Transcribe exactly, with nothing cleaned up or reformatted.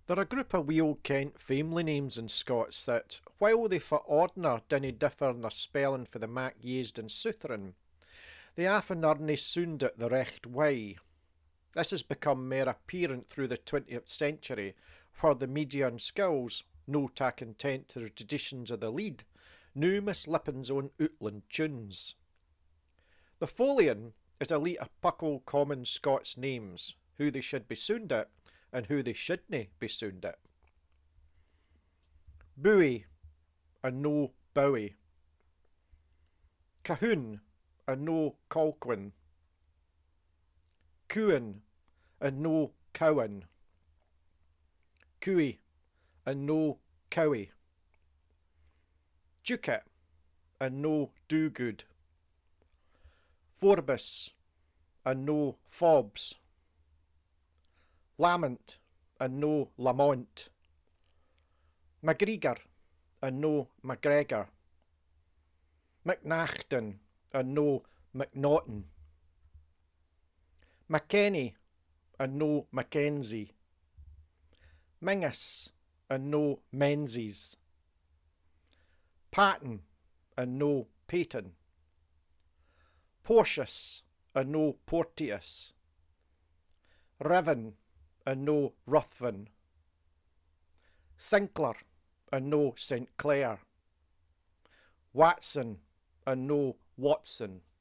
There are a group of wee old Kent family names in Scots that, while they for ordinary dinna differ in their spelling for the mac used in Southron, they often aren't sound it the recht way. This has become more apparent through the twentieth century, where the media and skills, no ta content to the traditions of the lead, now mislippens on outland tunes. The Folian is a leet of puckle common Scots names, who they should be sounded and who they shouldna be sounded. Bowie and no Bowie. Cahoon and no Colquhoun. Cooin and no Cowan. Cooey and no Cowie. Ducat and no Dogood. Forbus and no Fobs. Lament and no Lamont. MacGregor and no MacGregor. McNaghton and no McNaughton. McKenny and no Mackenzie. Mingus and no Menzies. Patton and no Peyton. Portius and no Porteous. Riven and no Ruthven. Sinclair and no Saint Clair. Watson and no Watson.